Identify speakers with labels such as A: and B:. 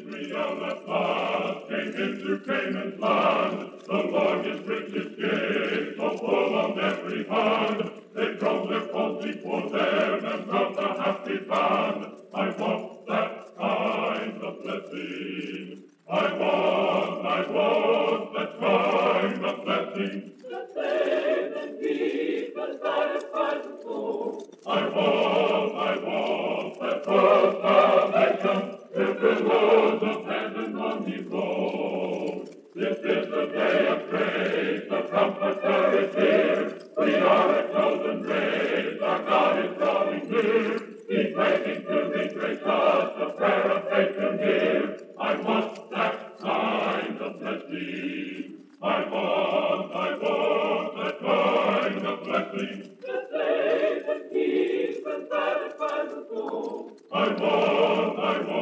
A: Israel at last came into Canaan's land. The Lord is rich, his gates so full on every hand. They drove their foes before them and brought a happy band. I want that kind of blessing. I want that kind of blessing.
B: The faith and peace that satisfies the soul.
A: I want that first salvation. If the roads of heaven on me roll. This is the day of grace, the Comforter is here. We are a chosen race, our God is drawing near. He's waiting to be gracious, the prayer of faith can hear. I want that kind of blessing. I want that kind of blessing.
B: The faith and peace that satisfies the soul.
A: I want